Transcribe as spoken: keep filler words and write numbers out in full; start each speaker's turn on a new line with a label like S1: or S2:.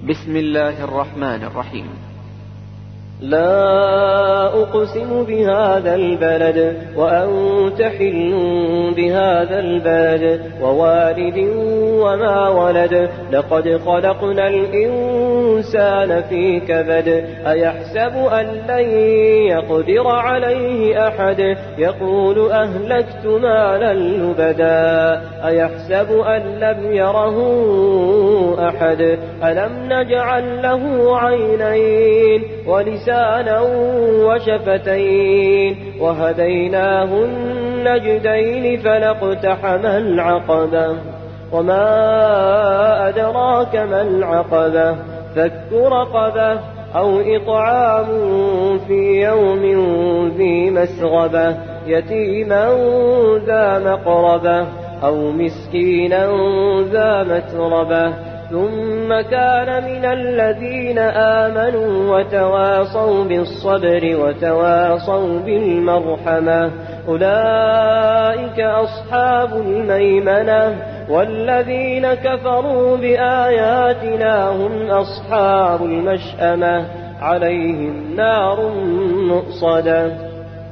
S1: بسم الله الرحمن الرحيم.
S2: لا أقسم بهذا البلد وأنت حل بهذا البلد ووالد وما ولد لقد خلقنا الإنسان في كبد أيحسب أن لن يقدر عليه أحد يقول أهلكت مالا لبدا أيحسب أن لم يره أحد ألم نجعل له عينين ولسانا وشفتين وهديناه النجدين فلاقتحم العقبة وما أدراك ما العقبة فك رقبة أو إطعام في يوم ذي مسغبة يتيما ذا مقربة أو مسكينا ذا متربة ثم كان من الذين آمنوا وتواصوا بالصبر وتواصوا بالمرحمة أولئك أصحاب الميمنة والذين كفروا بآياتنا هم أصحاب المشأمة عليهم نار مؤصدة.